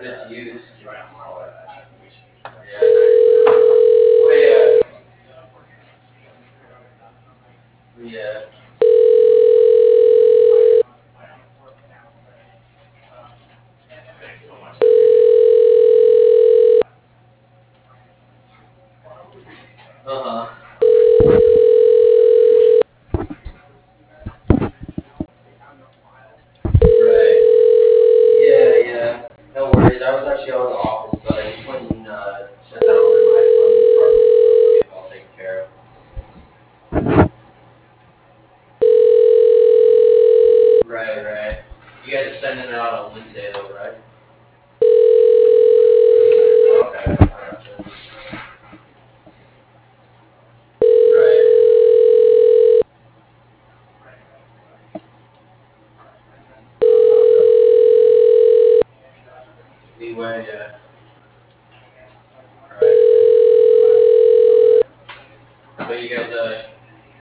it's used. Yeah, nice. Well, yeah. Uh huh. Right. Yeah, yeah. No worries. I was actually out of the office, but I just went and sent that over to my accounting department, so they'll get it all taken care of. Right, right. You guys are sending it out on Wednesday, though, right? Okay. I gotcha. Right. Leeway, yeah. Right. But you guys,